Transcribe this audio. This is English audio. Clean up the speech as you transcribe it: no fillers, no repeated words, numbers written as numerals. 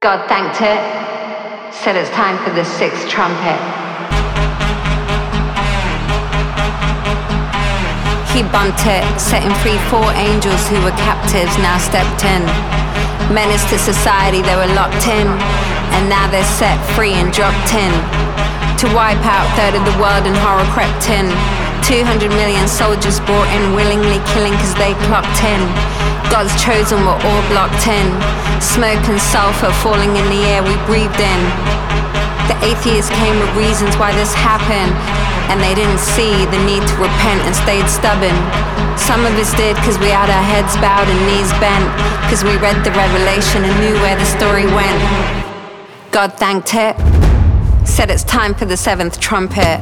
God thanked it, said it's time for the sixth trumpet. He bumped it, setting free 4 angels who were captives, now stepped in. Menace to society, they were locked in, and now they're set free and dropped in. To wipe out 1/3 of the world and horror crept in. 200 million soldiers brought in, willingly killing cause they clocked in. God's chosen were all blocked in. Smoke and sulfur falling in the air we breathed in. The atheists came with reasons why this happened, and they didn't see the need to repent and stayed stubborn. Some of us did cause we had our heads bowed and knees bent, cause we read the revelation and knew where the story went. God thanked it, said it's time for the 7th trumpet.